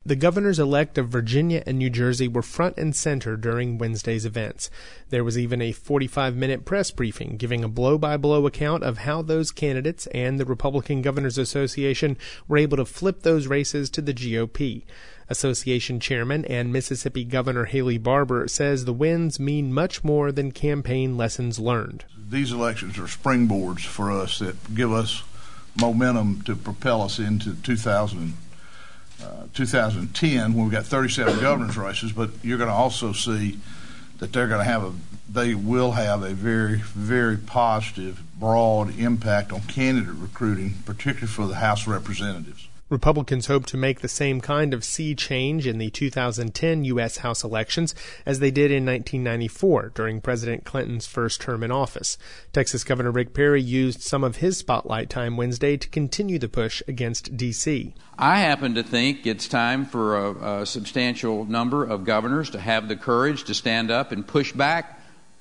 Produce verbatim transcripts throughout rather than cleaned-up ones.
The governors-elect of Virginia and New Jersey were front and center during Wednesday's events. There was even a forty-five minute press briefing giving a blow-by-blow account of how those candidates and the Republican Governors Association were able to flip those races to the G O P. Association chairman and Mississippi Governor Haley Barbour says the wins mean much more than campaign lessons learned. These elections are springboards for us that give us momentum to propel us into two thousand. Uh, two thousand ten, when we got thirty-seven governors races, but you're going to also see that they're going to have a, they will have a very, very positive, broad impact on candidate recruiting, particularly for the House of Representatives. Republicans hope to make the same kind of sea change in the two thousand ten U S House elections as they did in nineteen ninety-four during President Clinton's first term in office. Texas Governor Rick Perry used some of his spotlight time Wednesday to continue the push against D C. I happen to think it's time for a, a substantial number of governors to have the courage to stand up and push back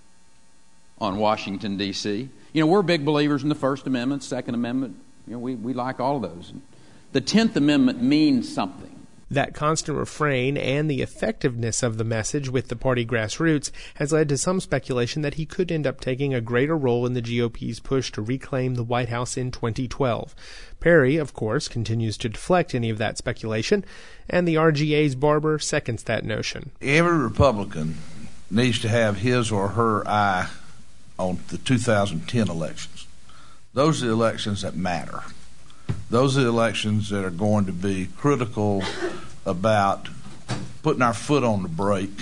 on Washington, D C. You know, we're big believers in the First Amendment, Second Amendment. You know, we, we like all of those. The Tenth Amendment means something. That constant refrain and the effectiveness of the message with the party grassroots has led to some speculation that he could end up taking a greater role in the G O P's push to reclaim the White House in twenty twelve. Perry, of course, continues to deflect any of that speculation, and the R G A's Barbour seconds that notion. Every Republican needs to have his or her eye on the two thousand ten elections. Those are the elections that matter. Those are the elections that are going to be critical about putting our foot on the brake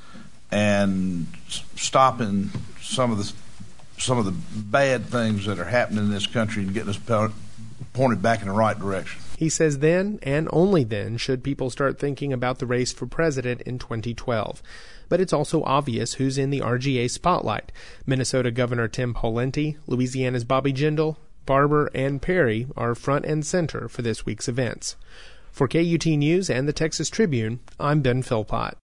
and stopping some of the some of the bad things that are happening in this country and getting us pointed back in the right direction. He says then, and only then, should people start thinking about the race for president in twenty twelve. But it's also obvious who's in the R G A spotlight. Minnesota Governor Tim Pawlenty, Louisiana's Bobby Jindal, Barbour, and Perry are front and center for this week's events. For K U T News and the Texas Tribune, I'm Ben Philpott.